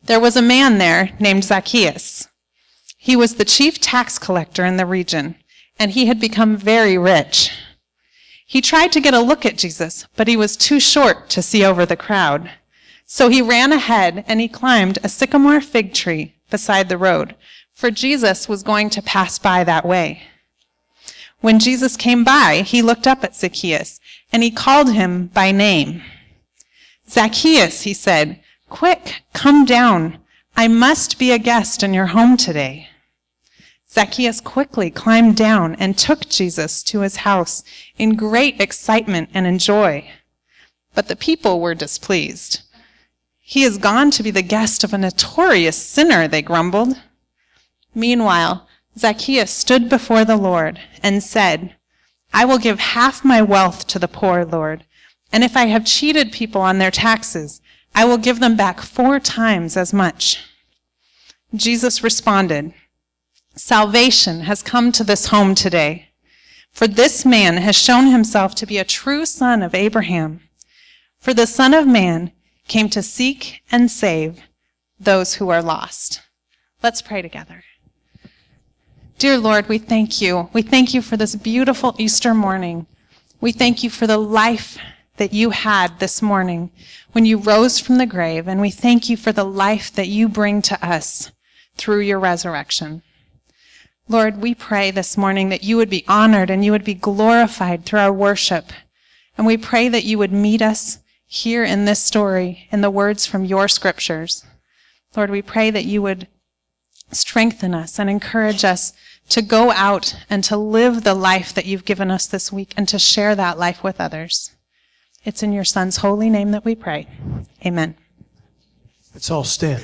There was a man there named Zacchaeus. He was the chief tax collector in the region, and he had become very rich. He tried to get a look at Jesus, but he was too short to see over the crowd. So he ran ahead and he climbed a sycamore fig tree beside the road, for Jesus was going to pass by that way. When Jesus came by, he looked up at Zacchaeus, and he called him by name. "Zacchaeus," he said, "quick, come down. I must be a guest in your home today." Zacchaeus quickly climbed down and took Jesus to his house in great excitement and in joy. But the people were displeased. "He has gone to be the guest of a notorious sinner," they grumbled. Meanwhile, Zacchaeus stood before the Lord and said, "I will give half my wealth to the poor, Lord, and if I have cheated people on their taxes, I will give them back 4 times as much." Jesus responded, "Salvation has come to this home today, for this man has shown himself to be a true son of Abraham. For the Son of Man came to seek and save those who are lost." Let's pray together. Dear Lord, we thank you. We thank you for this beautiful Easter morning. We thank you for the life that you had this morning when you rose from the grave, and we thank you for the life that you bring to us through your resurrection. Lord, we pray this morning that you would be honored and you would be glorified through our worship. And we pray that you would meet us here in this story, in the words from your scriptures. Lord, we pray that you would strengthen us and encourage us to go out and to live the life that you've given us this week and to share that life with others. It's in your Son's holy name that we pray. Amen. Let's all stand.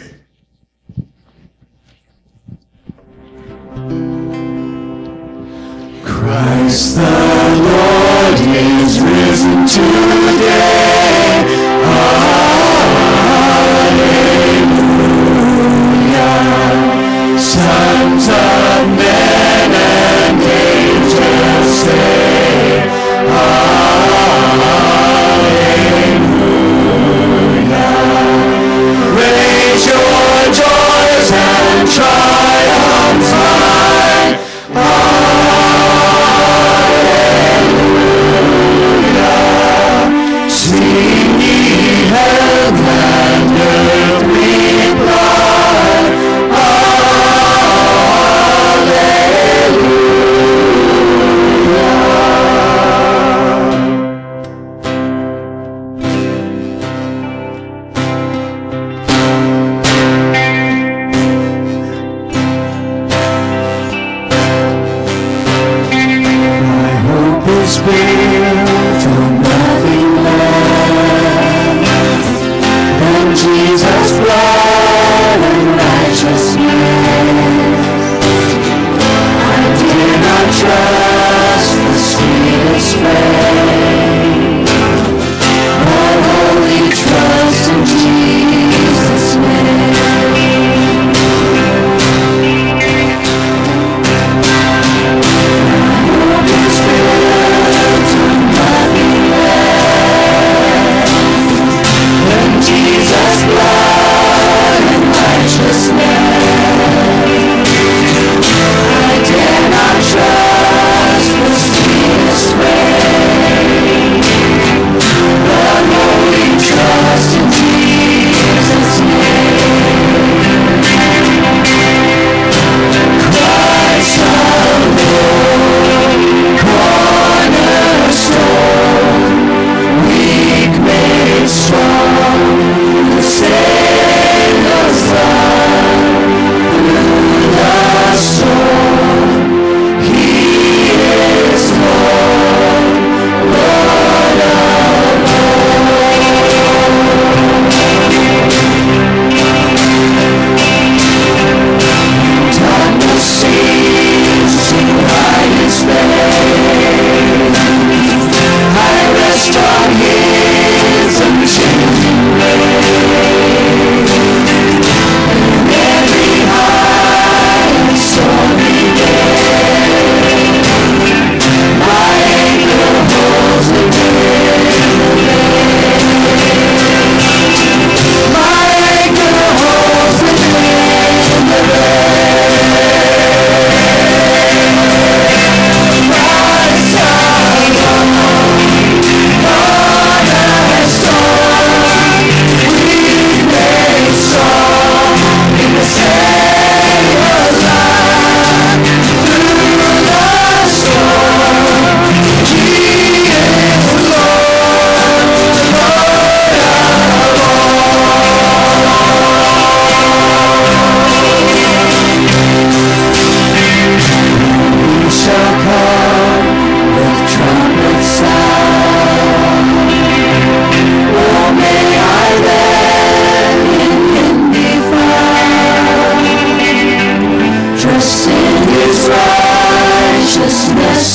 Christ the Lord is risen today. Hallelujah. Sons of men and angels say, Hallelujah. Raise your joys and triumphs high. Hallelujah. Sing ye heaven and earth reply. Hallelujah.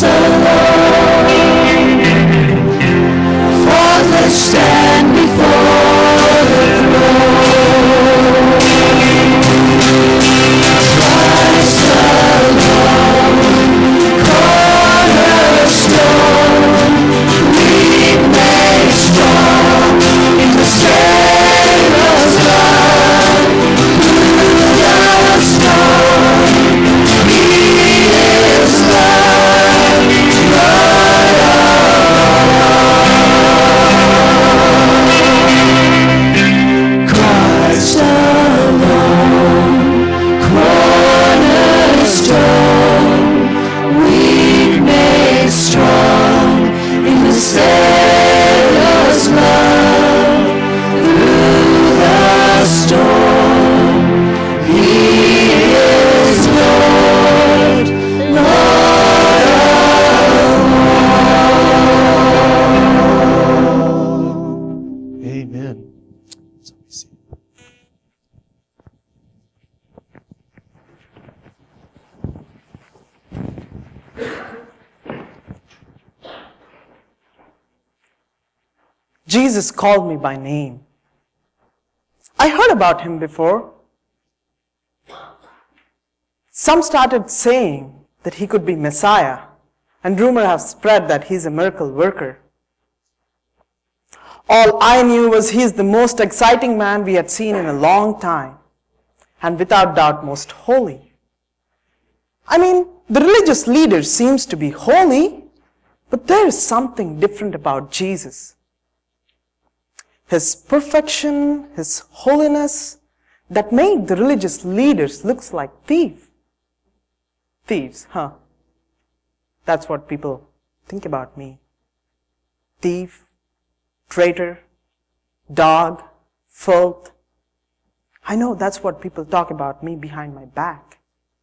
Christ alone. Faultless stand before the throne. Christ alone, cornerstone, weak made strong in the Savior's love. Through the storm, He is love, Lord of all. Christ alone, cornerstone, weak made strong in the Savior's love. Through the storm, He is Lord, Lord of all. Amen. So we see. Jesus called me by name. I heard about him before. Some started saying that he could be Messiah, and rumor has spread that he's a miracle worker. All I knew was he's the most exciting man we had seen in a long time, and without doubt most holy. I mean, the religious leader seems to be holy, but there is something different about Jesus. His perfection, his holiness, that made the religious leaders look like thieves. Thieves, huh? That's what people think about me. Thief, traitor, dog, filth. I know that's what people talk about me behind my back.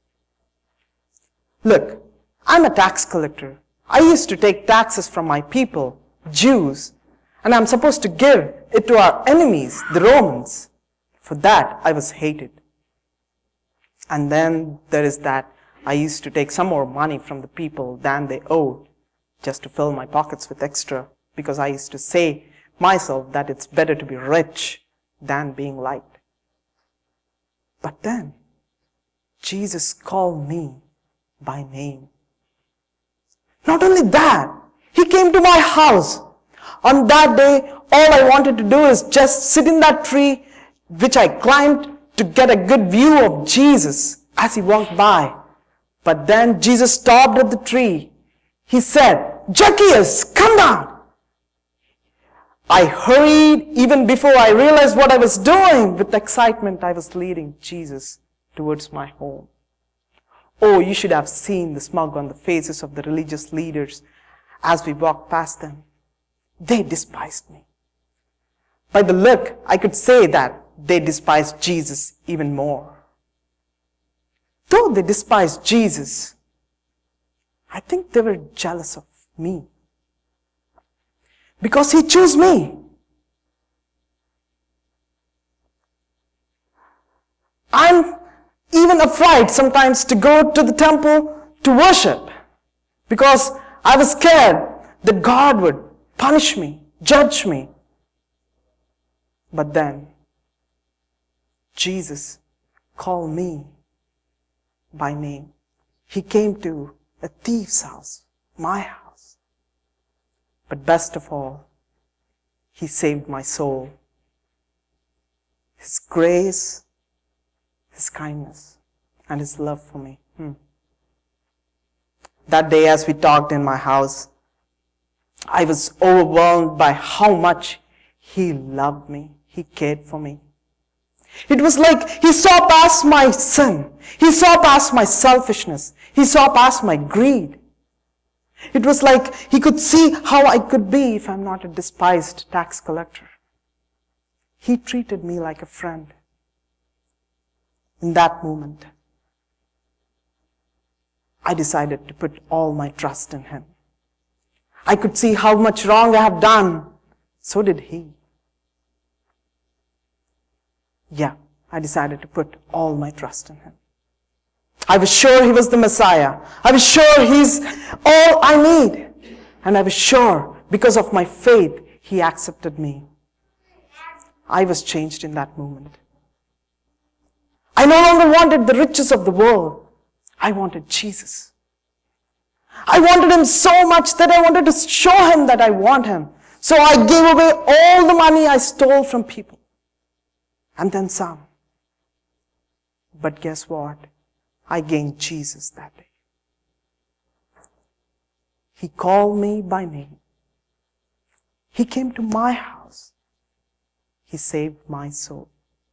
Look, I'm a tax collector. I used to take taxes from my people, Jews, and I'm supposed to give it to our enemies, the Romans. For that, I was hated. And then there is that I used to take some more money from the people than they owed, just to fill my pockets with extra, because I used to say myself that it's better to be rich than being liked. But then, Jesus called me by name. Not only that, He came to my house. On that day, all I wanted to do is just sit in that tree, which I climbed to get a good view of Jesus as He walked by. But then Jesus stopped at the tree. He said, "Zacchaeus, come down." I hurried even before I realized what I was doing. With excitement, I was leading Jesus towards my home. Oh, you should have seen the smug on the faces of the religious leaders as we walked past them. They despised me. By the look, I could say that they despised Jesus even more. Though they despised Jesus, I think they were jealous of me. Because He chose me. I'm even afraid sometimes to go to the temple to worship, because I was scared that God would punish me, judge me. But then, Jesus called me by name. He came to a thief's house, my house. But best of all, He saved my soul. His grace, His kindness, and His love for me. That day as we talked in my house, I was overwhelmed by how much He loved me. He cared for me. It was like He saw past my sin. He saw past my selfishness. He saw past my greed. It was like He could see how I could be if I'm not a despised tax collector. He treated me like a friend. In that moment, I decided to put all my trust in Him. I could see how much wrong I have done. So did He. Yeah, I decided to put all my trust in Him. I was sure he was the Messiah. I was sure he's all I need. And I was sure because of my faith, he accepted me. I was changed in that moment. I no longer wanted the riches of the world. I wanted Jesus. I wanted him so much that I wanted to show him that I want him. So I gave away all the money I stole from people. And then some. But guess what? I gained Jesus that day. He called me by name. He came to my house. He saved my soul.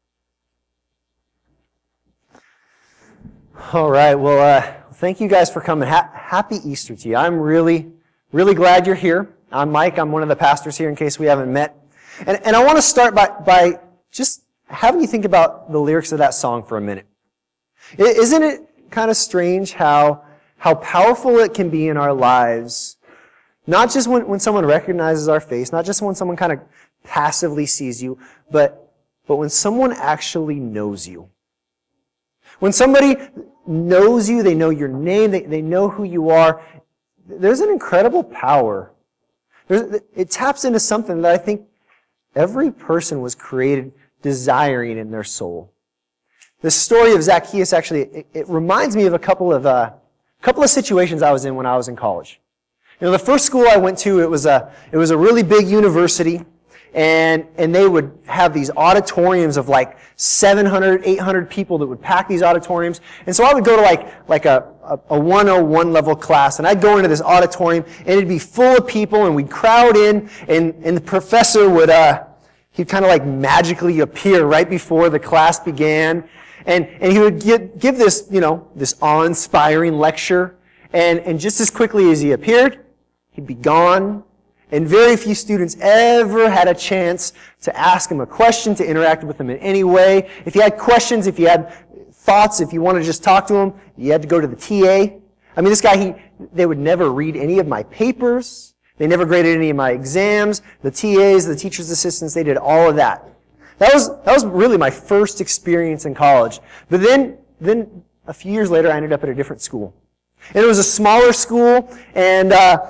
All right. Well, thank you guys for coming. Happy Easter to you. I'm really, really glad you're here. I'm Mike. I'm one of the pastors here in case we haven't met. And I want to start by just having you think about the lyrics of that song for a minute. Isn't it kind of strange how powerful it can be in our lives, not just when someone recognizes our face, not just when someone kind of passively sees you, but when someone actually knows you. When somebody knows you, they know your name, they know who you are, there's an incredible power. It taps into something that I think every person was created desiring in their soul. The story of Zacchaeus actually, it reminds me of a couple of situations I was in when I was in college. You know, the first school I went to, it was a really big university, and they would have these auditoriums of like 700, 800 people that would pack these auditoriums. And so I would go to like a 101 level class, and I'd go into this auditorium, and it'd be full of people, and we'd crowd in, and the professor would, he'd kind of like magically appear right before the class began. And he would give this, this awe-inspiring lecture. And just as quickly as he appeared, he'd be gone. And very few students ever had a chance to ask him a question, to interact with him in any way. If you had questions, if you had thoughts, if you wanted to just talk to him, you had to go to the TA. I mean, this guy, they would never read any of my papers. They never graded any of my exams. The TAs, the teacher's assistants, they did all of that. That was really my first experience in college. But then a few years later, I ended up at a different school. And it was a smaller school, and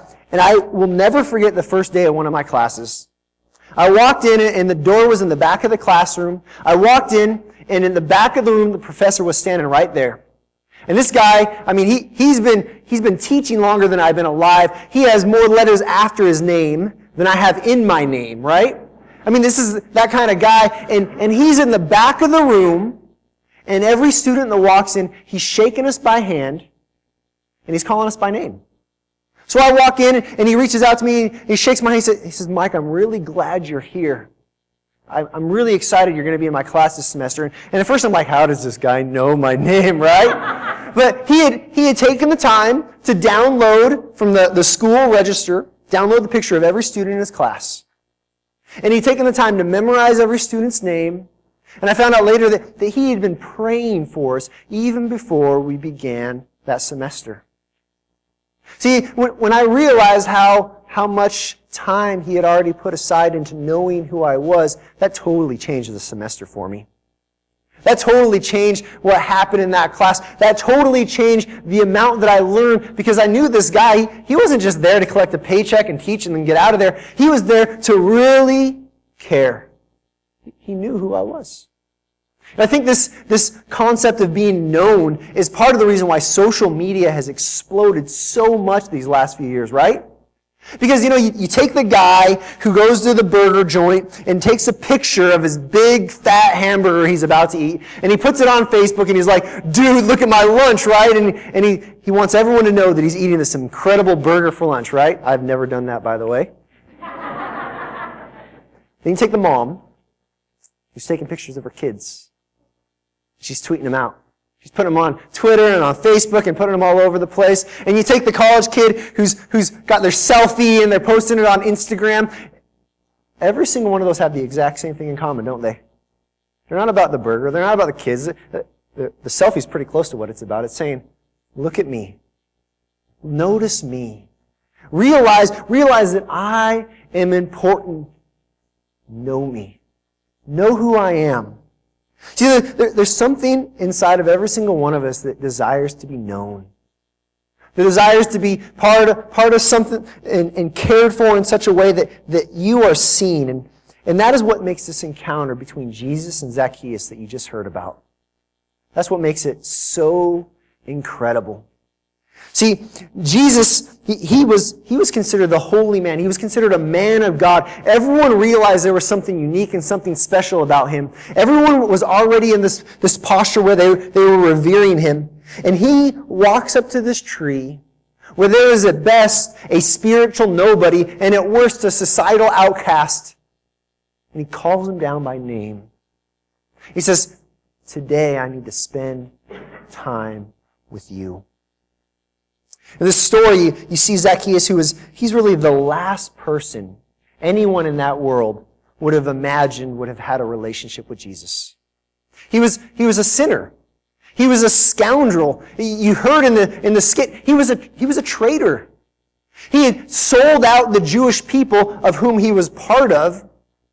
I will never forget the first day of one of my classes. I walked in, and the door was in the back of the classroom. I walked in, and in the back of the room, the professor was standing right there. And this guy, I mean, he's been teaching longer than I've been alive. He has more letters after his name than I have in my name, right? I mean, this is that kind of guy, and he's in the back of the room, and every student that walks in, he's shaking us by hand, and he's calling us by name. So I walk in, and he reaches out to me, and he shakes my hand, he says, Mike, I'm really glad you're here. I'm really excited you're going to be in my class this semester. And at first I'm like, how does this guy know my name, right? But he had taken the time to download from the school register, download the picture of every student in his class. And he'd taken the time to memorize every student's name. And I found out later that he had been praying for us even before we began that semester. See, when I realized how much time he had already put aside into knowing who I was, that totally changed the semester for me. That totally changed what happened in that class. That totally changed the amount that I learned, because I knew this guy, he wasn't just there to collect a paycheck and teach and then get out of there. He was there to really care. He knew who I was. And I think this concept of being known is part of the reason why social media has exploded so much these last few years, right? Because, you take the guy who goes to the burger joint and takes a picture of his big, fat hamburger he's about to eat, and he puts it on Facebook, and he's like, dude, look at my lunch, right? And he wants everyone to know that he's eating this incredible burger for lunch, right? I've never done that, by the way. Then you take the mom who's taking pictures of her kids. She's tweeting them out. She's putting them on Twitter and on Facebook and putting them all over the place. And you take the college kid who's got their selfie and they're posting it on Instagram. Every single one of those have the exact same thing in common, don't they? They're not about the burger. They're not about the kids. The selfie's pretty close to what it's about. It's saying, look at me. Notice me. Realize that I am important. Know me. Know who I am. See, there's something inside of every single one of us that desires to be known. That desires to be part of something and cared for in such a way that you are seen. And that is what makes this encounter between Jesus and Zacchaeus that you just heard about. That's what makes it so incredible. See, Jesus, he was considered the holy man. He was considered a man of God. Everyone realized there was something unique and something special about him. Everyone was already in this posture where they were revering him. And he walks up to this tree where there is at best a spiritual nobody and at worst a societal outcast. And he calls him down by name. He says, "Today I need to spend time with you." In this story, you see Zacchaeus, he's really the last person anyone in that world would have imagined would have had a relationship with Jesus. He was a sinner. He was a scoundrel. You heard in the skit, he was a traitor. He had sold out the Jewish people of whom he was part of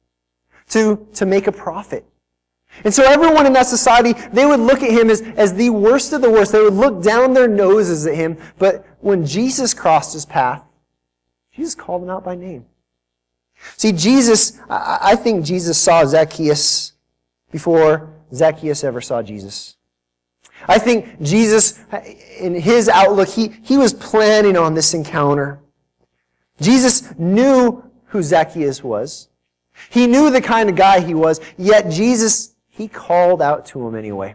to make a profit. And so everyone in that society, they would look at him as the worst of the worst. They would look down their noses at him. But when Jesus crossed his path, Jesus called him out by name. See, I think Jesus saw Zacchaeus before Zacchaeus ever saw Jesus. I think Jesus, in his outlook, he was planning on this encounter. Jesus knew who Zacchaeus was. He knew the kind of guy he was, yet Jesus, he called out to him anyway.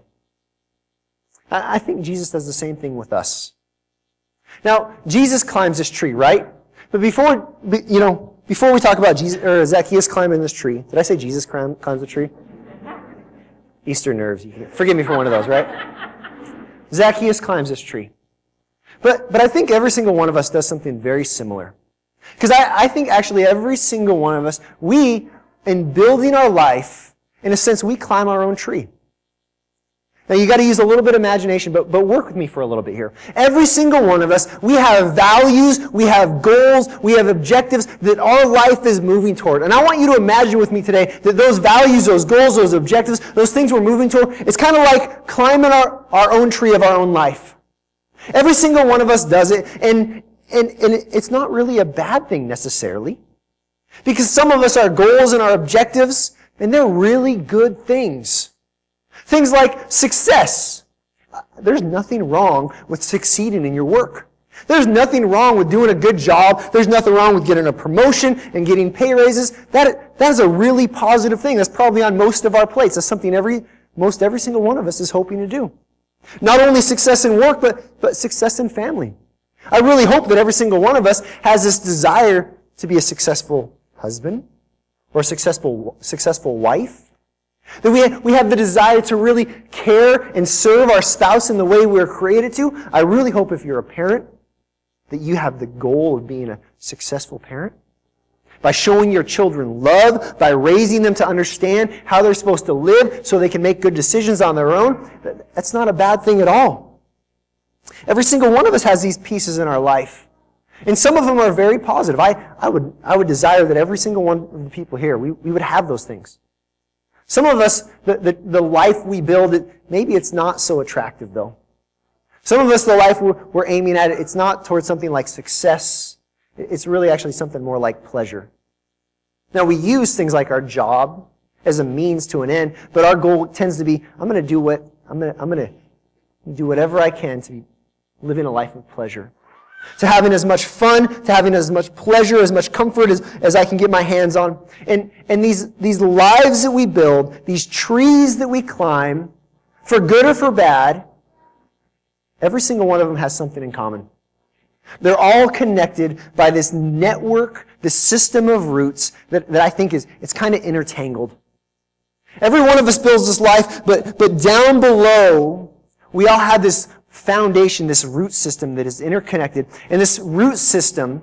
I think Jesus does the same thing with us. Now, Jesus climbs this tree, right? But before we talk about Jesus or Zacchaeus climbing this tree, did I say Jesus climbs the tree? Easter nerves. Forgive me for one of those, right? Zacchaeus climbs this tree. But I think every single one of us does something very similar. Because I think actually every single one of us, we, in building our life, in a sense, we climb our own tree. Now you got to use a little bit of imagination, but work with me for a little bit here. Every single one of us, we have values, we have goals, we have objectives that our life is moving toward. And I want you to imagine with me today that those values, those goals, those objectives, those things we're moving toward, it's kind of like climbing our own tree of our own life. Every single one of us does it, and it's not really a bad thing necessarily. Because some of us, our goals and our objectives, and they're really good things. Things like success. There's nothing wrong with succeeding in your work. There's nothing wrong with doing a good job. There's nothing wrong with getting a promotion and getting pay raises. That is a really positive thing. That's probably on most of our plates. That's something every single one of us is hoping to do. Not only success in work, but success in family. I really hope that every single one of us has this desire to be a successful husband or a successful wife. That we have the desire to really care and serve our spouse in the way we were created to. I really hope if you're a parent that you have the goal of being a successful parent. By showing your children love, by raising them to understand how they're supposed to live so they can make good decisions on their own. That's not a bad thing at all. Every single one of us has these pieces in our life. And some of them are very positive. I would desire that every single one of the people here, we would have those things. Some of us, the life we build, maybe it's not so attractive though. Some of us, the life we're aiming at, it's not towards something like success. It's really actually something more like pleasure. Now we use things like our job as a means to an end, but our goal tends to be, I'm going to do whatever I can to be living a life of pleasure. To having as much fun, to having as much pleasure, as much comfort as I can get my hands on. And these lives that we build, these trees that we climb, for good or for bad, every single one of them has something in common. They're all connected by this network, this system of roots that I think it's kind of intertangled. Every one of us builds this life, but down below, we all have this foundation, this root system that is interconnected. And this root system,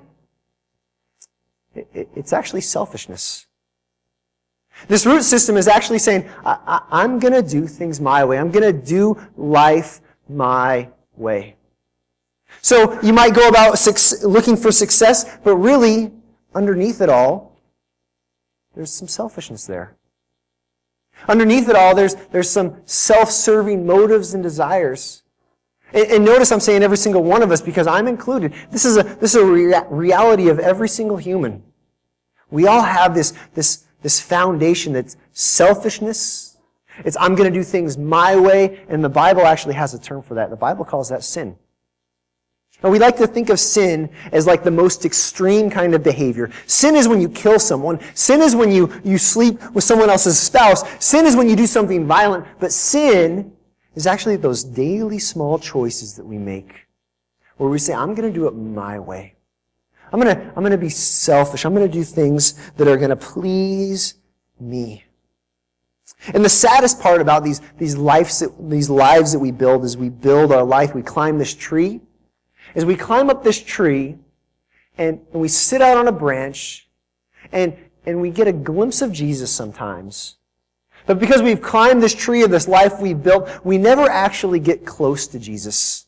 it's actually selfishness. This root system is actually saying, I'm going to do things my way. I'm going to do life my way. So you might go about looking for success, but really, underneath it all, there's some selfishness there. Underneath it all, there's some self-serving motives and desires. And notice I'm saying every single one of us because I'm included. This is a reality of every single human. We all have this foundation that's selfishness. It's I'm going to do things my way, and the Bible actually has a term for that. The Bible calls that sin. Now, we like to think of sin as like the most extreme kind of behavior. Sin is when you kill someone. Sin is when you sleep with someone else's spouse. Sin is when you do something violent. But sin is actually those daily small choices that we make where we say, I'm going to do it my way. I'm going to be selfish. I'm going to do things that are going to please me. And the saddest part about these lives that we build is we build our life, we climb this tree, is we climb up this tree and we sit out on a branch and we get a glimpse of Jesus sometimes. But because we've climbed this tree of this life we've built, we never actually get close to Jesus.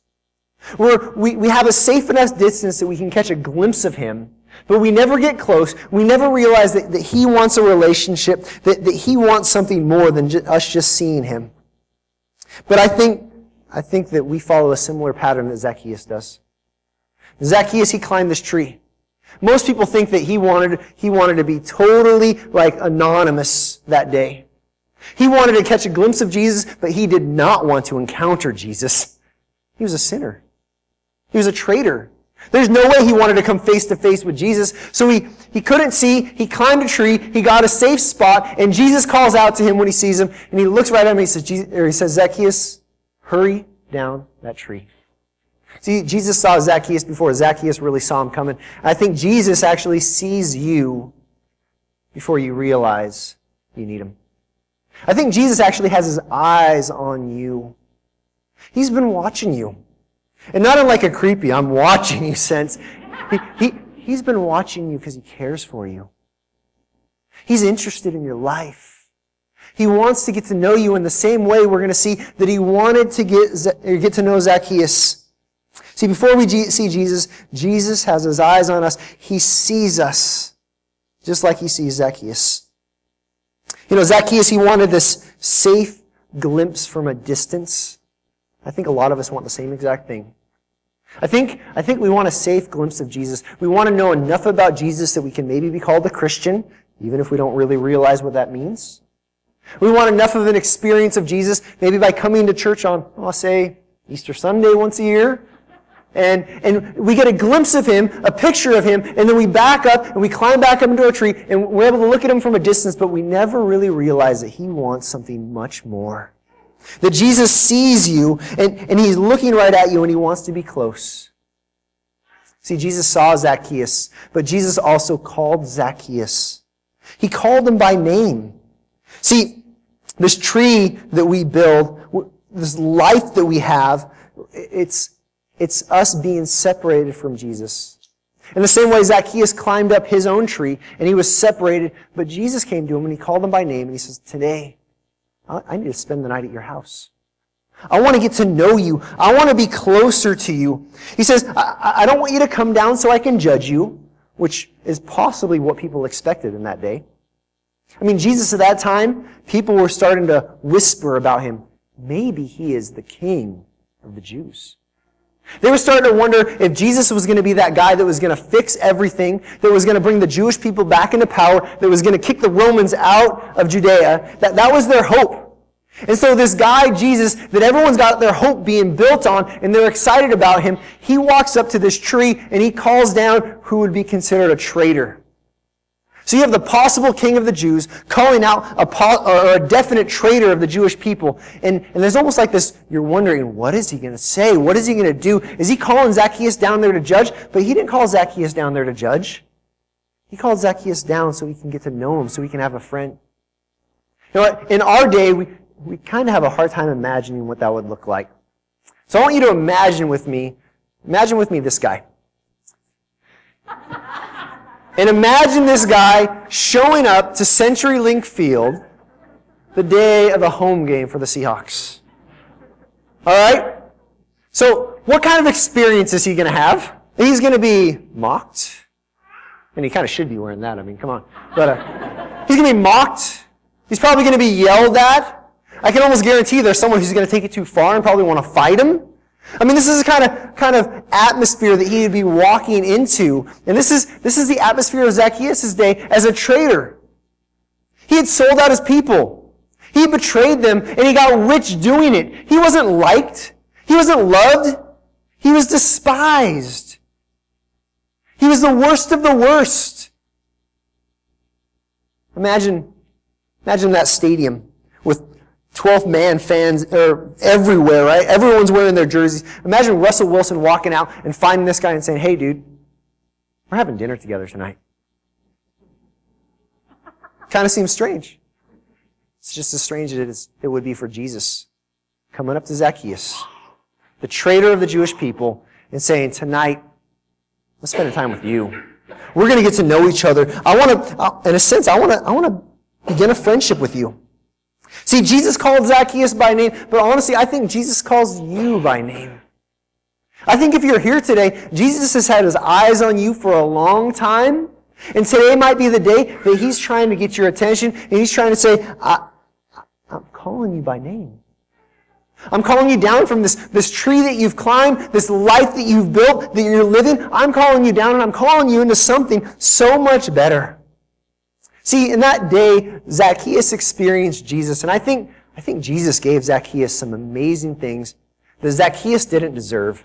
We have a safe enough distance that we can catch a glimpse of Him, but we never get close. We never realize that He wants a relationship, that He wants something more than us just seeing Him. But I think that we follow a similar pattern that Zacchaeus does. Zacchaeus, he climbed this tree. Most people think that he wanted to be totally like anonymous that day. He wanted to catch a glimpse of Jesus, but he did not want to encounter Jesus. He was a sinner. He was a traitor. There's no way he wanted to come face to face with Jesus. So he couldn't see. He climbed a tree. He got a safe spot, and Jesus calls out to him when he sees him, and he looks right at him and he says, Zacchaeus, hurry down that tree. See, Jesus saw Zacchaeus before Zacchaeus really saw him coming. I think Jesus actually sees you before you realize you need Him. I think Jesus actually has His eyes on you. He's been watching you. And not in like a creepy, I'm watching you sense. He's been watching you because He cares for you. He's interested in your life. He wants to get to know you in the same way we're going to see that He wanted to get to know Zacchaeus. See, before we see Jesus, Jesus has His eyes on us. He sees us just like He sees Zacchaeus. You know, Zacchaeus, he wanted this safe glimpse from a distance. I think a lot of us want the same exact thing. I think we want a safe glimpse of Jesus. We want to know enough about Jesus that we can maybe be called a Christian, even if we don't really realize what that means. We want enough of an experience of Jesus, maybe by coming to church on, say, Easter Sunday once a year. And we get a glimpse of Him, a picture of Him, and then we back up and we climb back up into a tree and we're able to look at Him from a distance, but we never really realize that He wants something much more. That Jesus sees you and He's looking right at you and He wants to be close. See, Jesus saw Zacchaeus, but Jesus also called Zacchaeus. He called him by name. See, this tree that we build, this life that we have, it's us being separated from Jesus. In the same way, Zacchaeus climbed up his own tree and he was separated, but Jesus came to him and He called him by name and He says, today, I need to spend the night at your house. I want to get to know you. I want to be closer to you. He says, I don't want you to come down so I can judge you, which is possibly what people expected in that day. I mean, Jesus at that time, people were starting to whisper about Him. Maybe He is the King of the Jews. They were starting to wonder if Jesus was going to be that guy that was going to fix everything, that was going to bring the Jewish people back into power, that was going to kick the Romans out of Judea. That was their hope. And so this guy, Jesus, that everyone's got their hope being built on, and they're excited about Him, He walks up to this tree and He calls down who would be considered a traitor. So you have the possible king of the Jews calling out a definite traitor of the Jewish people. And there's almost like this, you're wondering, what is He going to say? What is He going to do? Is He calling Zacchaeus down there to judge? But He didn't call Zacchaeus down there to judge. He called Zacchaeus down so he can get to know him, so he can have a friend. You know what? In our day, we kind of have a hard time imagining what that would look like. So I want you to imagine with me this guy. And imagine this guy showing up to CenturyLink Field the day of a home game for the Seahawks. All right? So what kind of experience is he going to have? He's going to be mocked. And he kind of should be wearing that. I mean, come on. But he's going to be mocked, He's probably going to be yelled at. I can almost guarantee there's someone who's going to take it too far and probably want to fight him. I mean, this is the kind of atmosphere that he would be walking into. And this is the atmosphere of Zacchaeus' day as a traitor. He had sold out his people. He betrayed them, and he got rich doing it. He wasn't liked. He wasn't loved. He was despised. He was the worst of the worst. Imagine that stadium with 12th man fans everywhere, right? Everyone's wearing their jerseys. Imagine Russell Wilson walking out and finding this guy and saying, "Hey, dude, we're having dinner together tonight." Kind of seems strange. It's just as strange as it would be for Jesus coming up to Zacchaeus, the traitor of the Jewish people, and saying, "Tonight, let's spend time with you. We're going to get to know each other. I want to begin a friendship with you." See, Jesus called Zacchaeus by name, but honestly, I think Jesus calls you by name. I think if you're here today, Jesus has had his eyes on you for a long time, and today might be the day that he's trying to get your attention, and he's trying to say, I'm calling you by name. I'm calling you down from this tree that you've climbed, this life that you've built, that you're living. I'm calling you down, and I'm calling you into something so much better. See, in that day, Zacchaeus experienced Jesus, and I think Jesus gave Zacchaeus some amazing things that Zacchaeus didn't deserve.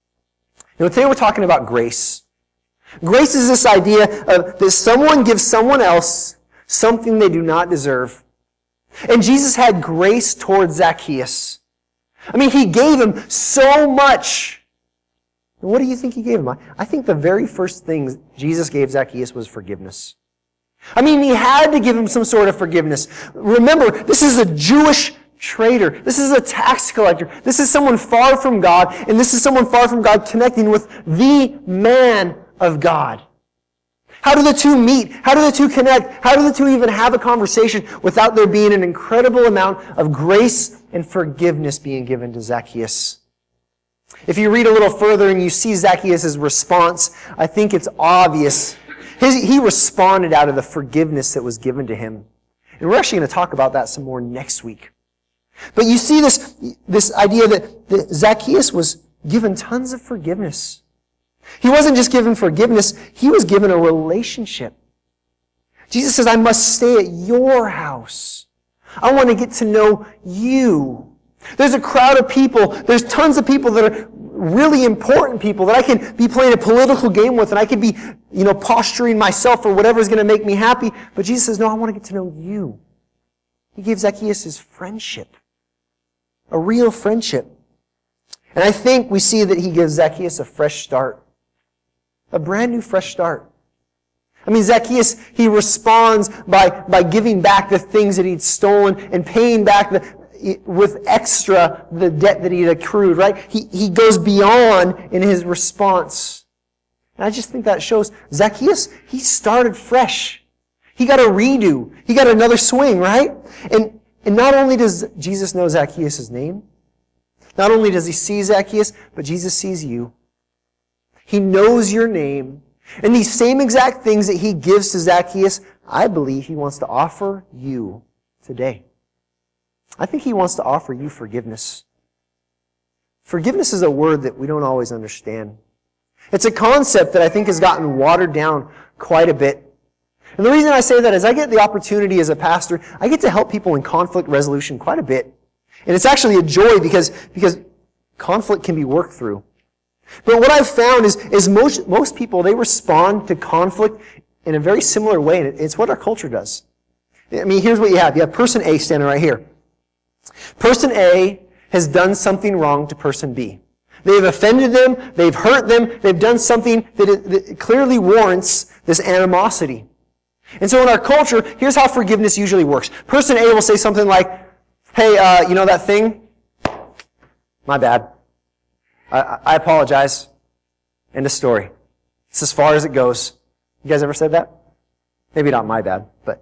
You know, today we're talking about grace. Grace is this idea of that someone gives someone else something they do not deserve. And Jesus had grace towards Zacchaeus. I mean, he gave him so much. And what do you think he gave him? I think the very first thing Jesus gave Zacchaeus was forgiveness. I mean, he had to give him some sort of forgiveness. Remember, this is a Jewish traitor. This is a tax collector. This is someone far from God, and this is someone far from God connecting with the man of God. How do the two meet? How do the two connect? How do the two even have a conversation without there being an incredible amount of grace and forgiveness being given to Zacchaeus? If you read a little further and you see Zacchaeus' response, I think it's obvious. He responded out of the forgiveness that was given to him. And we're actually going to talk about that some more next week. But you see this idea that Zacchaeus was given tons of forgiveness. He wasn't just given forgiveness, he was given a relationship. Jesus says, "I must stay at your house. I want to get to know you." There's a crowd of people, there's tons of people that are really important people that I can be playing a political game with, and I could be, posturing myself for whatever is going to make me happy. But Jesus says, "No, I want to get to know you." He gave Zacchaeus his friendship. A real friendship. And I think we see that he gives Zacchaeus a fresh start. A brand new fresh start. I mean, Zacchaeus, he responds by giving back the things that he'd stolen and paying back with extra the debt that he'd accrued, right? He goes beyond in his response. And I just think that shows Zacchaeus, he started fresh. He got a redo. He got another swing, right? And not only does Jesus know Zacchaeus' name, not only does he see Zacchaeus, but Jesus sees you. He knows your name. And these same exact things that he gives to Zacchaeus, I believe he wants to offer you today. I think he wants to offer you forgiveness. Forgiveness is a word that we don't always understand. It's a concept that I think has gotten watered down quite a bit. And the reason I say that is I get the opportunity as a pastor, I get to help people in conflict resolution quite a bit. And it's actually a joy because conflict can be worked through. But what I've found is most people, they respond to conflict in a very similar way, and it's what our culture does. I mean, here's what you have. You have person A standing right here. Person A has done something wrong to person B. They've offended them, they've hurt them, they've done something that clearly warrants this animosity. And so in our culture, here's how forgiveness usually works. Person A will say something like, "Hey, you know that thing? My bad. I apologize." End of story. It's as far as it goes. You guys ever said that? Maybe not my bad, but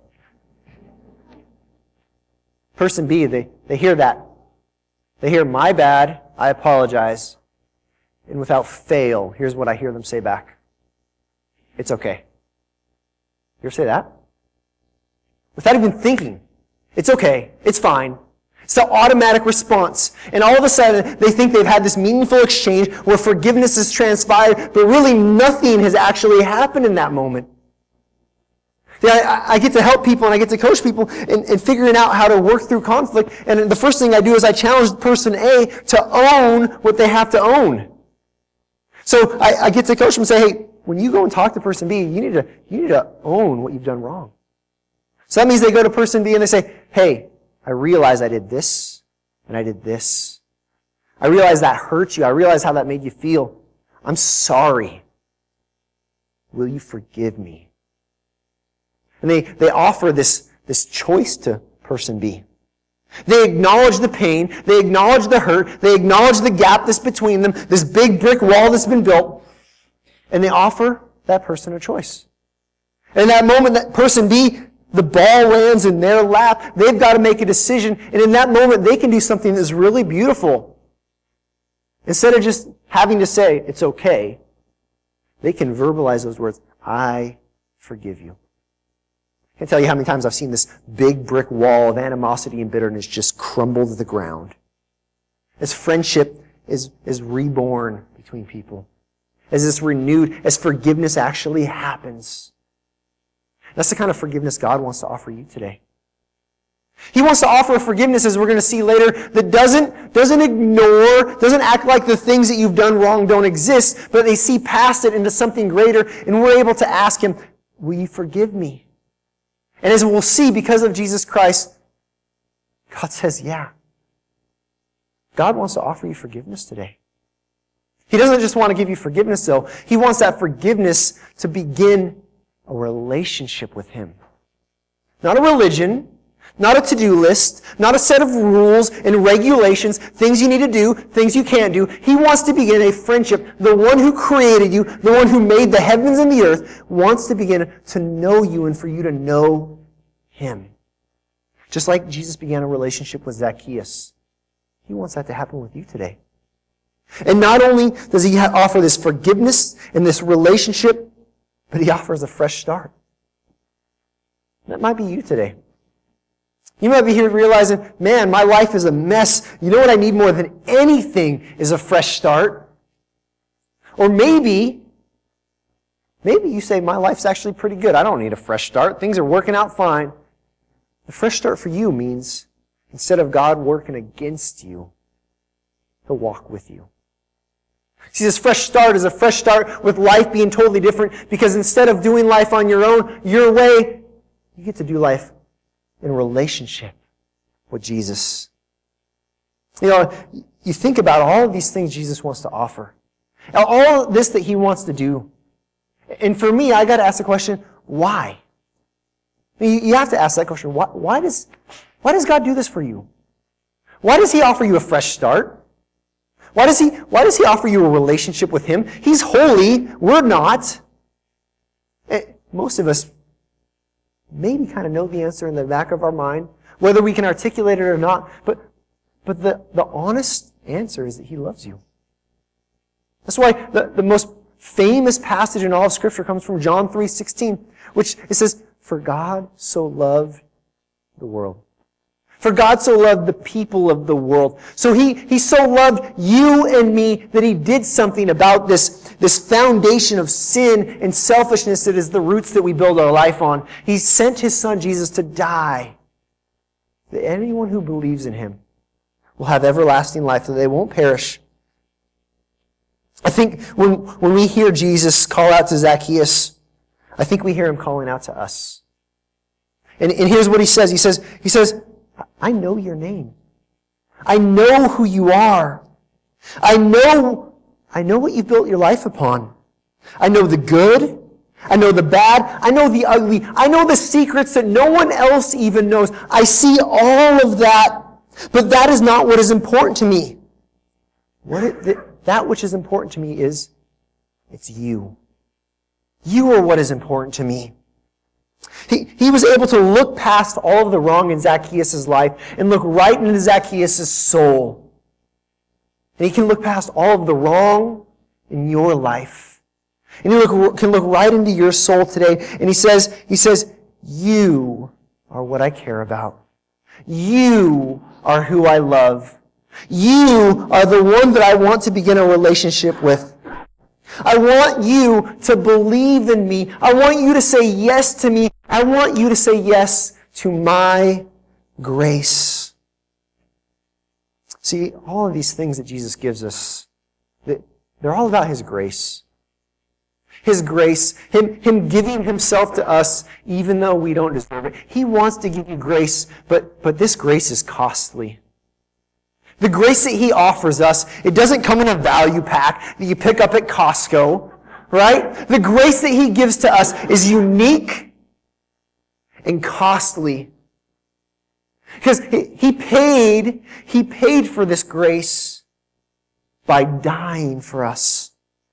person B, they hear that. They hear "my bad, I apologize," and without fail, here's what I hear them say back. "It's okay." You ever say that? Without even thinking. It's okay. It's fine. It's the automatic response. And all of a sudden, they think they've had this meaningful exchange where forgiveness has transpired, but really nothing has actually happened in that moment. Yeah, I get to help people and I get to coach people in figuring out how to work through conflict. And the first thing I do is I challenge person A to own what they have to own. So I get to coach them and say, hey, when you go and talk to person B, you need to own what you've done wrong. So that means they go to person B and they say, hey, I realize I did this and I did this. I realize that hurt you. I realize how that made you feel. I'm sorry. Will you forgive me? And they offer this choice to person B. They acknowledge the pain. They acknowledge the hurt. They acknowledge the gap that's between them, this big brick wall that's been built. And they offer that person a choice. And in that moment, that person B, the ball lands in their lap. They've got to make a decision. And in that moment, they can do something that's really beautiful. Instead of just having to say, it's okay, they can verbalize those words, I forgive you. I can't tell you how many times I've seen this big brick wall of animosity and bitterness just crumble to the ground. As friendship is reborn between people. As it's renewed, as forgiveness actually happens. That's the kind of forgiveness God wants to offer you today. He wants to offer forgiveness, as we're going to see later, that doesn't ignore, doesn't act like the things that you've done wrong don't exist, but they see past it into something greater, and we're able to ask Him, will you forgive me? And as we'll see, because of Jesus Christ, God says, yeah. God wants to offer you forgiveness today. He doesn't just want to give you forgiveness, though. He wants that forgiveness to begin a relationship with Him. Not a religion, not a to-do list, not a set of rules and regulations, things you need to do, things you can't do. He wants to begin a friendship. The one who created you, the one who made the heavens and the earth, wants to begin to know you and for you to know Him. Just like Jesus began a relationship with Zacchaeus. He wants that to happen with you today. And not only does He offer this forgiveness and this relationship, but He offers a fresh start. That might be you today. You might be here realizing, man, my life is a mess. You know what I need more than anything is a fresh start. Or maybe you say, my life's actually pretty good. I don't need a fresh start. Things are working out fine. The fresh start for you means, instead of God working against you, He'll walk with you. See, this fresh start is a fresh start with life being totally different, because instead of doing life on your own, your way, you get to do life in relationship with Jesus. You know, you think about all of these things Jesus wants to offer. All of this that He wants to do. And for me, I got to ask the question, why? I mean, you have to ask that question. Why does God do this for you? Why does He offer you a fresh start? Why does He offer you a relationship with Him? He's holy. We're not. Most of us maybe kind of know the answer in the back of our mind, whether we can articulate it or not. But the honest answer is that He loves you. That's why the most famous passage in all of Scripture comes from John 3:16, which it says, "For God so loved the world." For God so loved the people of the world. So He so loved you and me that He did something about this foundation of sin and selfishness that is the roots that we build our life on. He sent His Son Jesus to die, that anyone who believes in Him will have everlasting life, that they won't perish. I think when we hear Jesus call out to Zacchaeus, I think we hear Him calling out to us. And here's what He says. He says, I know your name. I know who you are. I know what you've built your life upon. I know the good. I know the bad. I know the ugly. I know the secrets that no one else even knows. I see all of that. But that is not what is important to me. That which is important to me is, it's you. You are what is important to me. He was able to look past all of the wrong in Zacchaeus' life and look right into Zacchaeus' soul. And He can look past all of the wrong in your life. And He can look right into your soul today. And He says, you are what I care about. You are who I love. You are the one that I want to begin a relationship with. I want you to believe in me. I want you to say yes to me. I want you to say yes to my grace. See, all of these things that Jesus gives us, they're all about His grace. His grace, Him giving Himself to us even though we don't deserve it. He wants to give you grace, but this grace is costly. The grace that He offers us, it doesn't come in a value pack that you pick up at Costco, right? The grace that He gives to us is unique and costly. Because He paid for this grace by dying for us.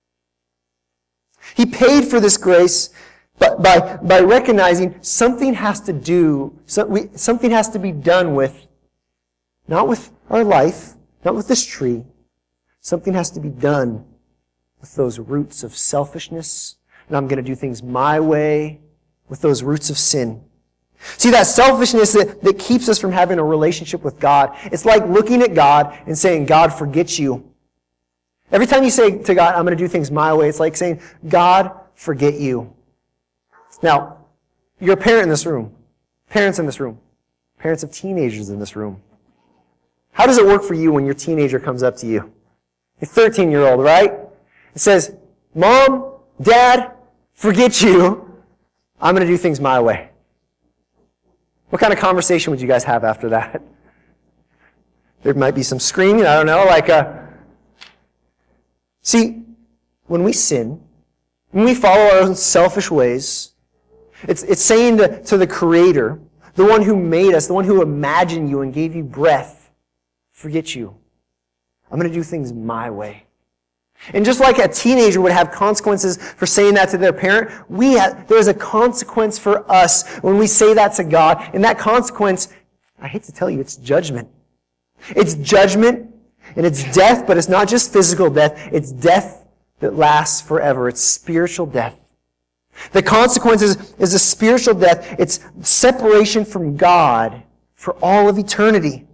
He paid for this grace by recognizing something has to be done with, not with our life, not with this tree. Something has to be done with those roots of selfishness, and I'm going to do things my way, with those roots of sin. See, that selfishness that keeps us from having a relationship with God, it's like looking at God and saying, God, forget you. Every time you say to God, I'm going to do things my way, it's like saying, God, forget you. Now, you're a parent in this room. Parents in this room. Parents of teenagers in this room. How does it work for you when your teenager comes up to you? Your 13-year-old, right? It says, Mom, Dad, forget you. I'm going to do things my way. What kind of conversation would you guys have after that? There might be some screaming, I don't know, See, when we sin, when we follow our own selfish ways, it's saying to the Creator, the one who made us, the one who imagined you and gave you breath, forget you. I'm going to do things my way. And just like a teenager would have consequences for saying that to their parent, there's a consequence for us when we say that to God. And that consequence, I hate to tell you, it's judgment. It's judgment and it's death, but it's not just physical death. It's death that lasts forever. It's spiritual death. The consequence is a spiritual death. It's separation from God for all of eternity.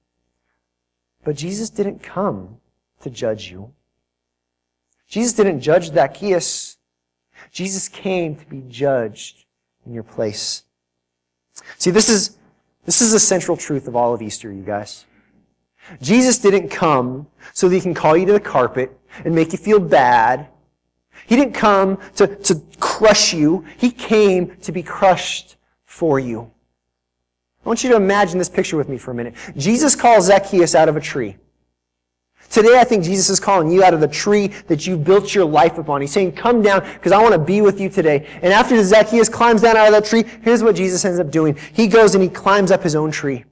But Jesus didn't come to judge you. Jesus didn't judge Zacchaeus. Jesus came to be judged in your place. See, this is the central truth of all of Easter, you guys. Jesus didn't come so that He can call you to the carpet and make you feel bad. He didn't come to crush you. He came to be crushed for you. I want you to imagine this picture with me for a minute. Jesus calls Zacchaeus out of a tree. Today, I think Jesus is calling you out of the tree that you built your life upon. He's saying, come down because I want to be with you today. And after Zacchaeus climbs down out of that tree, here's what Jesus ends up doing. He goes and he climbs up his own tree.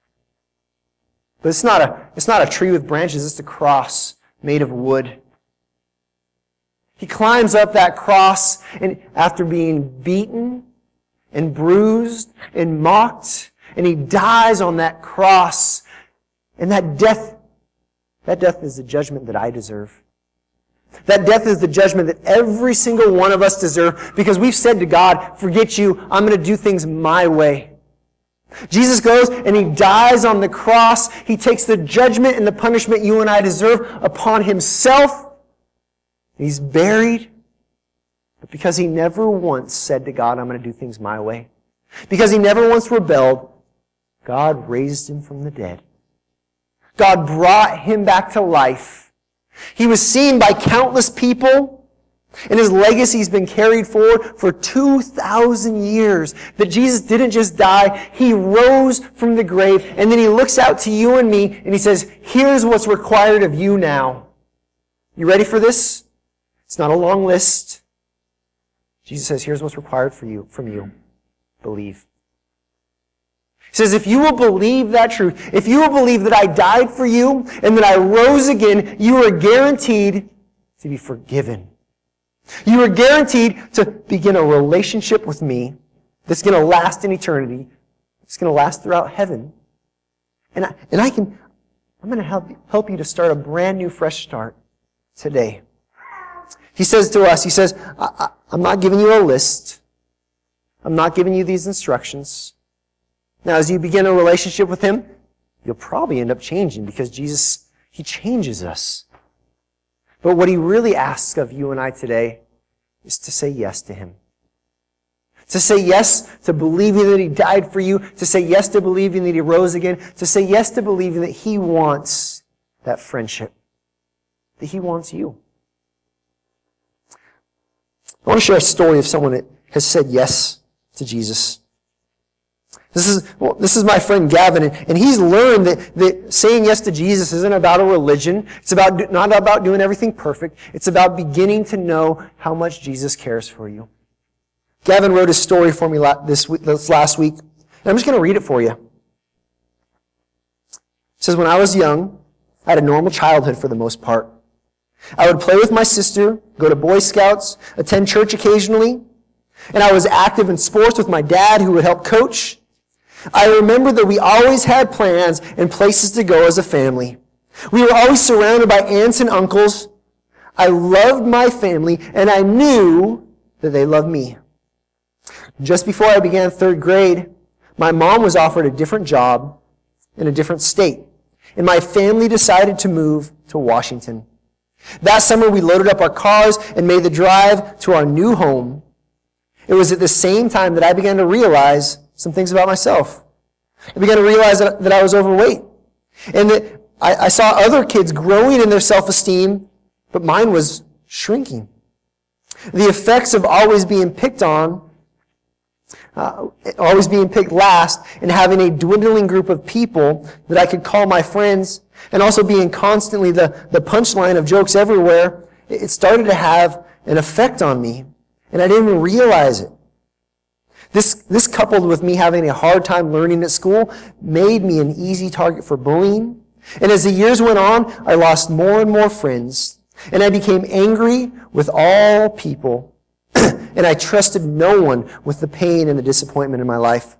But it's not a tree with branches. It's a cross made of wood. He climbs up that cross, and after being beaten and bruised and mocked, and He dies on that cross. And that death is the judgment that I deserve. That death is the judgment that every single one of us deserve because we've said to God, forget you, I'm going to do things my way. Jesus goes and He dies on the cross. He takes the judgment and the punishment you and I deserve upon Himself. He's buried. But because He never once said to God, I'm going to do things my way, because He never once rebelled, God raised Him from the dead. God brought Him back to life. He was seen by countless people, and His legacy has been carried forward for 2,000 years. That Jesus didn't just die, He rose from the grave, and then He looks out to you and me, and He says, here's what's required of you now. You ready for this? It's not a long list. Jesus says, here's what's required from you. Believe. He says, if you will believe that truth, if you will believe that I died for you and that I rose again, you are guaranteed to be forgiven. You are guaranteed to begin a relationship with me that's going to last in eternity. It's going to last throughout heaven. And I'm going to help you to start a brand new, fresh start today. He says to us, He says, I'm not giving you a list. I'm not giving you these instructions. Now, as you begin a relationship with Him, you'll probably end up changing because Jesus, He changes us. But what He really asks of you and I today is to say yes to Him. To say yes to believing that He died for you, to say yes to believing that He rose again, to say yes to believing that He wants that friendship, that He wants you. I want to share a story of someone that has said yes to Jesus. This is my friend Gavin, and he's learned that saying yes to Jesus isn't about a religion. It's not about doing everything perfect. It's about beginning to know how much Jesus cares for you. Gavin wrote his story for me this last week, and I'm just going to read it for you. It says, when I was young, I had a normal childhood for the most part. I would play with my sister, go to Boy Scouts, attend church occasionally, and I was active in sports with my dad who would help coach. I remember that we always had plans and places to go as a family. We were always surrounded by aunts and uncles. I loved my family, and I knew that they loved me. Just before I began third grade, my mom was offered a different job in a different state, and my family decided to move to Washington. That summer, we loaded up our cars and made the drive to our new home. It was at the same time that I began to realize some things about myself. I began to realize that I was overweight, and that I saw other kids growing in their self-esteem, but mine was shrinking. The effects of always being picked on, always being picked last, and having a dwindling group of people that I could call my friends, and also being constantly the punchline of jokes everywhere, it started to have an effect on me, and I didn't even realize it. This coupled with me having a hard time learning at school made me an easy target for bullying. And as the years went on, I lost more and more friends. And I became angry with all people. And I trusted no one with the pain and the disappointment in my life.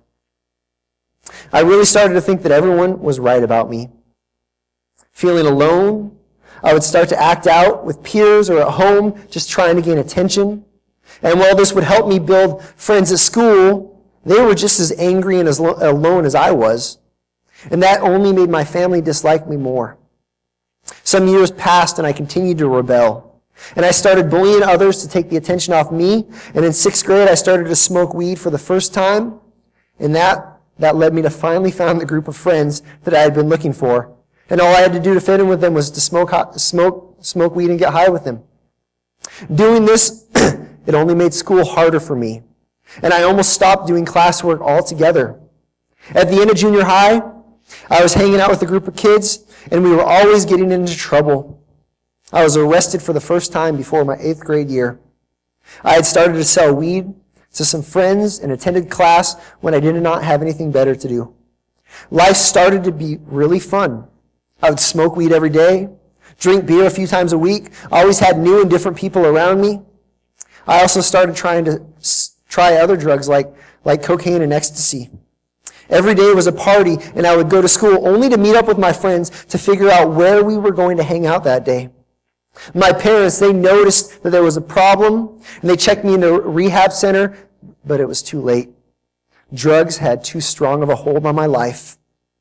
I really started to think that everyone was right about me. Feeling alone, I would start to act out with peers or at home, just trying to gain attention. And while this would help me build friends at school, they were just as angry and as alone as I was. And that only made my family dislike me more. Some years passed and I continued to rebel. And I started bullying others to take the attention off me. And in 6th grade, I started to smoke weed for the first time. And that led me to finally find the group of friends that I had been looking for. And all I had to do to fit in with them was to smoke weed and get high with them. Doing this, it only made school harder for me. And I almost stopped doing classwork altogether. At the end of junior high, I was hanging out with a group of kids, and we were always getting into trouble. I was arrested for the first time before my 8th grade year. I had started to sell weed to some friends and attended class when I did not have anything better to do. Life started to be really fun. I would smoke weed every day, drink beer a few times a week, always had new and different people around me. I also started trying to try other drugs like cocaine and ecstasy. Every day was a party, and I would go to school only to meet up with my friends to figure out where we were going to hang out that day. My parents, they noticed that there was a problem, and they checked me into a rehab center, but it was too late. Drugs had too strong of a hold on my life.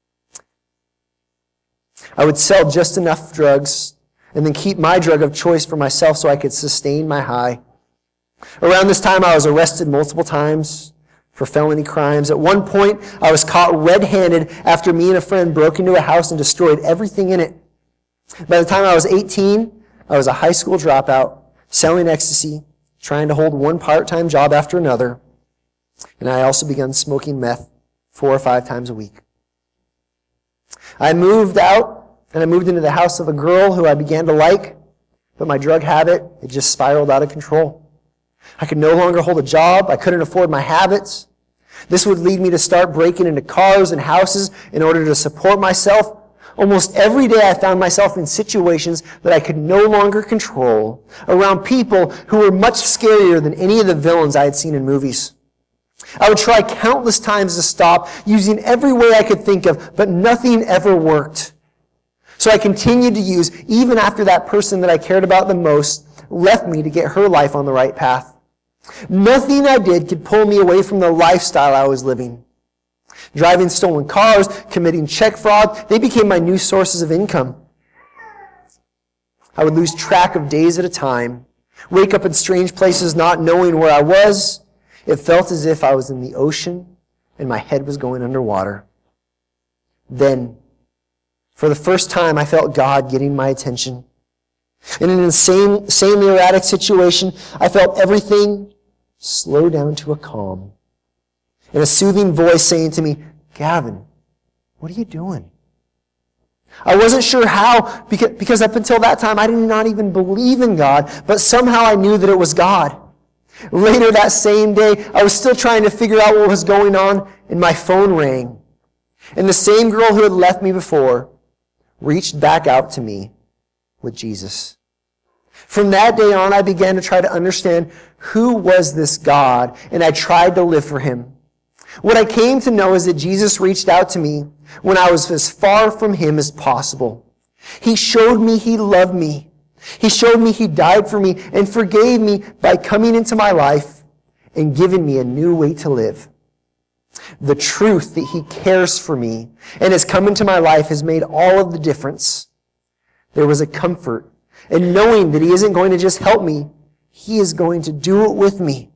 I would sell just enough drugs and then keep my drug of choice for myself so I could sustain my high. Around this time, I was arrested multiple times for felony crimes. At one point, I was caught red-handed after me and a friend broke into a house and destroyed everything in it. By the time I was 18, I was a high school dropout, selling ecstasy, trying to hold one part-time job after another, and I also began smoking meth 4 or 5 times a week. I moved out, and I moved into the house of a girl who I began to like, but my drug habit, it just spiraled out of control. I could no longer hold a job. I couldn't afford my habits. This would lead me to start breaking into cars and houses in order to support myself. Almost every day I found myself in situations that I could no longer control, around people who were much scarier than any of the villains I had seen in movies. I would try countless times to stop, using every way I could think of, but nothing ever worked. So I continued to use, even after that person that I cared about the most left me to get her life on the right path. Nothing I did could pull me away from the lifestyle I was living. Driving stolen cars, committing check fraud, they became my new sources of income. I would lose track of days at a time, wake up in strange places not knowing where I was. It felt as if I was in the ocean and my head was going underwater. Then, for the first time, I felt God getting my attention. In an insanely erratic situation, I felt everything slow down to a calm. And a soothing voice saying to me, Gavin, what are you doing? I wasn't sure how, because up until that time, I did not even believe in God, but somehow I knew that it was God. Later that same day, I was still trying to figure out what was going on, and my phone rang. And the same girl who had left me before reached back out to me with Jesus. From that day on, I began to try to understand who was this God, and I tried to live for Him. What I came to know is that Jesus reached out to me when I was as far from Him as possible. He showed me He loved me. He showed me He died for me and forgave me by coming into my life and giving me a new way to live. The truth that He cares for me and has come into my life has made all of the difference. There was a comfort in knowing that He isn't going to just help me, He is going to do it with me.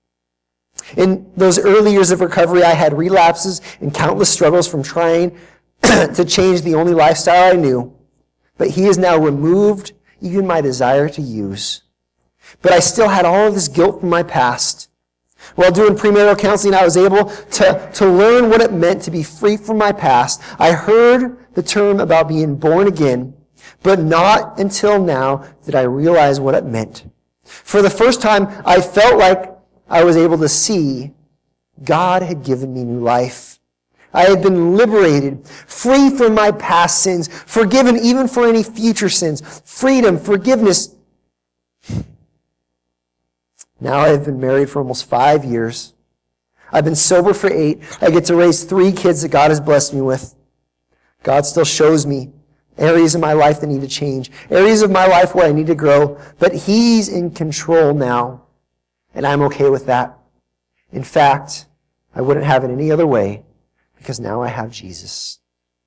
In those early years of recovery, I had relapses and countless struggles from trying to change the only lifestyle I knew. But He has now removed even my desire to use. But I still had all of this guilt from my past. While doing premarital counseling, I was able to learn what it meant to be free from my past. I heard the term about being born again, but not until now did I realize what it meant. For the first time, I felt like I was able to see God had given me new life. I had been liberated, free from my past sins, forgiven even for any future sins, freedom, forgiveness. Now I have been married for almost 5 years. I've been sober for 8. I get to raise 3 kids that God has blessed me with. God still shows me areas of my life that need to change, areas of my life where I need to grow, but He's in control now. And I'm okay with that. In fact, I wouldn't have it any other way because now I have Jesus.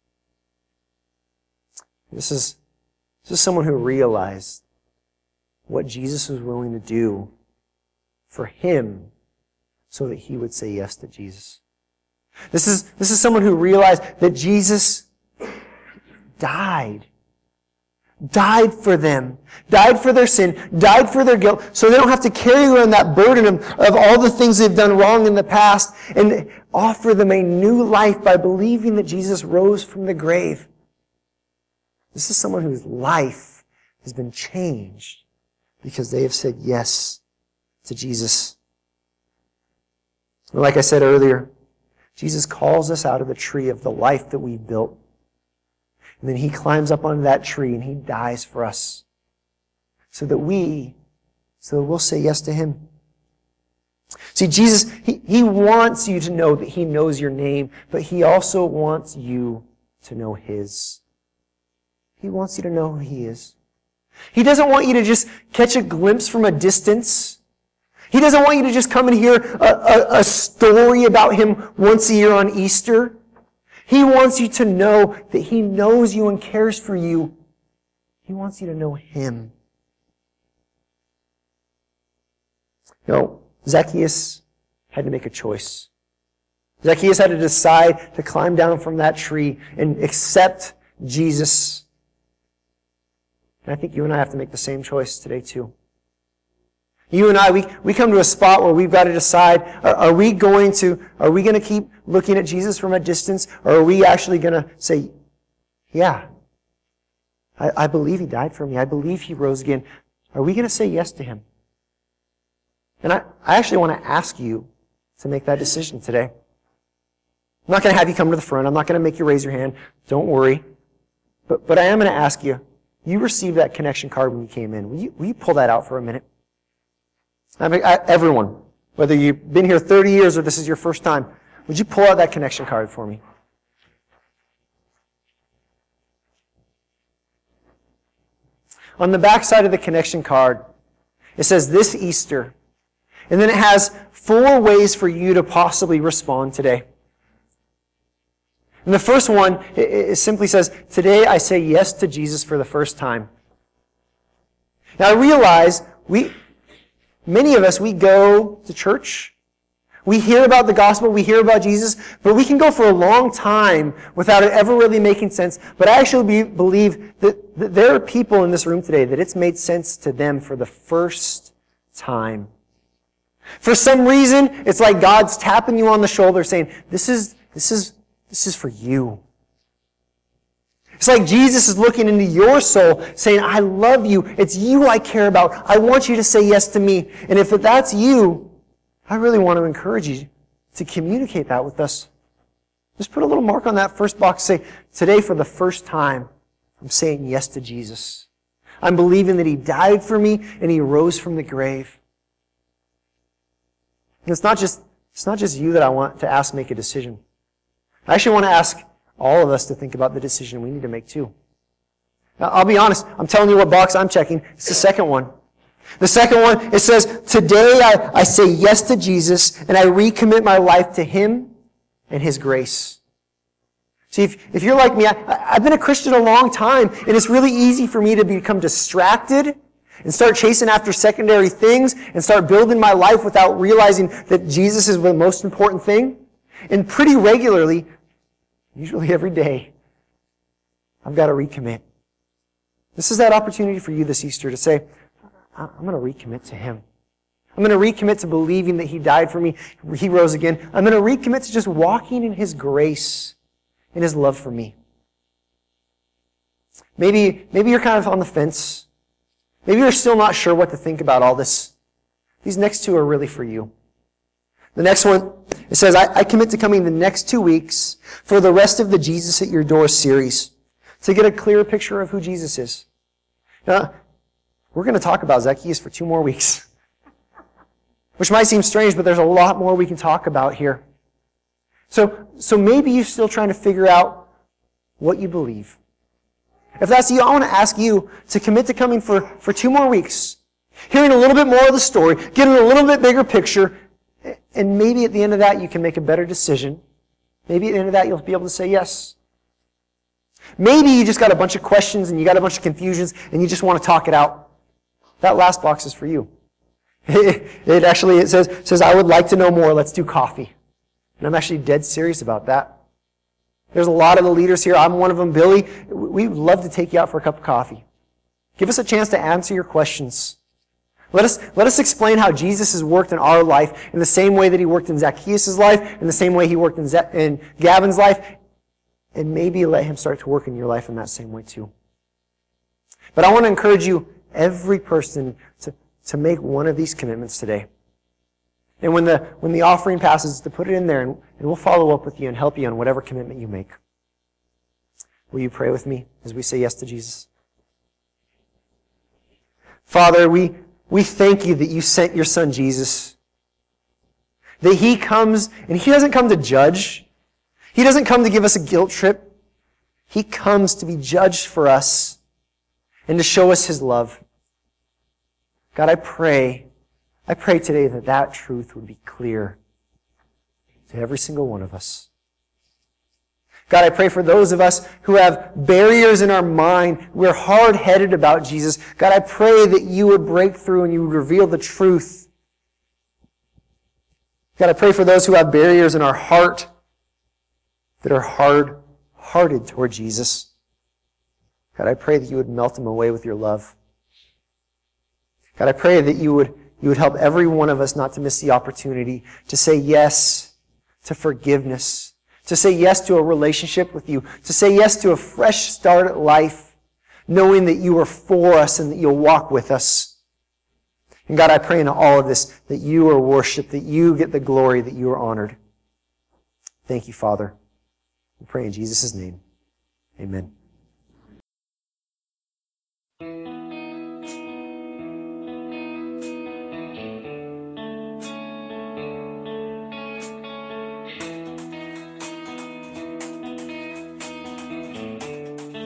This is someone who realized what Jesus was willing to do for him so that he would say yes to Jesus. This is someone who realized that Jesus died for them, died for their sin, died for their guilt, so they don't have to carry around that burden of all the things they've done wrong in the past, and offer them a new life by believing that Jesus rose from the grave. This is someone whose life has been changed because they have said yes to Jesus. Like I said earlier, Jesus calls us out of the tree of the life that we've built. And then He climbs up onto that tree and He dies for us so that we'll say yes to Him. See, Jesus, He wants you to know that He knows your name, but He also wants you to know His. He wants you to know who He is. He doesn't want you to just catch a glimpse from a distance. He doesn't want you to just come and hear a story about Him once a year on Easter. He wants you to know that He knows you and cares for you. He wants you to know Him. You know, Zacchaeus had to make a choice. Zacchaeus had to decide to climb down from that tree and accept Jesus. And I think you and I have to make the same choice today too. You and I, we come to a spot where we've got to decide, are we going to keep looking at Jesus from a distance, or are we actually going to say, yeah, I believe He died for me. I believe He rose again. Are we going to say yes to Him? And I actually want to ask you to make that decision today. I'm not going to have you come to the front. I'm not going to make you raise your hand. Don't worry. But I am going to ask you, you received that connection card when you came in. Will you pull that out for a minute? Everyone, whether you've been here 30 years or this is your first time, would you pull out that connection card for me? On the back side of the connection card, it says, this Easter. And then it has 4 ways for you to possibly respond today. And the first one, it simply says, today I say yes to Jesus for the first time. Now I realize many of us, we go to church, we hear about the gospel, we hear about Jesus, but we can go for a long time without it ever really making sense. But I actually believe that there are people in this room today that it's made sense to them for the first time. For some reason, it's like God's tapping you on the shoulder saying, this is for you. It's like Jesus is looking into your soul saying, I love you. It's you I care about. I want you to say yes to me. And if that's you, I really want to encourage you to communicate that with us. Just put a little mark on that first box. Say, today for the first time, I'm saying yes to Jesus. I'm believing that He died for me and He rose from the grave. And it's not just you that I want to ask make a decision. I actually want to ask all of us to think about the decision we need to make too. Now, I'll be honest, I'm telling you what box I'm checking. It's the second one. The second one, it says, today I say yes to Jesus and I recommit my life to Him and His grace. See, if you're like me, I've been a Christian a long time, and it's really easy for me to become distracted and start chasing after secondary things and start building my life without realizing that Jesus is the most important thing. And pretty regularly, usually every day, I've got to recommit. This is that opportunity for you this Easter to say, I'm going to recommit to Him. I'm going to recommit to believing that He died for me, He rose again. I'm going to recommit to just walking in His grace, in His love for me. Maybe you're kind of on the fence. Maybe you're still not sure what to think about all this. These next two are really for you. The next one, it says, I commit to coming the next 2 weeks for the rest of the Jesus at Your Door series to get a clearer picture of who Jesus is. Now, we're going to talk about Zacchaeus for 2 more weeks, which might seem strange, but there's a lot more we can talk about here. So maybe you're still trying to figure out what you believe. If that's you, I want to ask you to commit to coming for 2 more weeks, hearing a little bit more of the story, getting a little bit bigger picture, and maybe at the end of that you can make a better decision. Maybe at the end of that you'll be able to say yes. Maybe you just got a bunch of questions and you got a bunch of confusions and you just want to talk it out. That last box is for you. It says, I would like to know more. Let's do coffee. And I'm actually dead serious about that. There's a lot of the leaders here. I'm one of them. Billy, we'd love to take you out for a cup of coffee. Give us a chance to answer your questions. Let us explain how Jesus has worked in our life in the same way that He worked in Zacchaeus' life, in the same way He worked in Gavin's life, and maybe let Him start to work in your life in that same way too. But I want to encourage you, every person, to make one of these commitments today. And when the offering passes, to put it in there, and we'll follow up with you and help you on whatever commitment you make. Will you pray with me as we say yes to Jesus? Father, we thank You that You sent Your Son Jesus. That He comes, and He doesn't come to judge. He doesn't come to give us a guilt trip. He comes to be judged for us and to show us His love. God, I pray today that truth would be clear to every single one of us. God, I pray for those of us who have barriers in our mind, we're hard-headed about Jesus. God, I pray that You would break through and You would reveal the truth. God, I pray for those who have barriers in our heart that are hard-hearted toward Jesus. God, I pray that You would melt them away with Your love. God, I pray that You would help every one of us not to miss the opportunity to say yes to forgiveness, to say yes to a relationship with You, to say yes to a fresh start at life, knowing that You are for us and that You'll walk with us. And God, I pray in all of this that You are worshipped, that You get the glory, that You are honored. Thank You, Father. We pray in Jesus' name. Amen.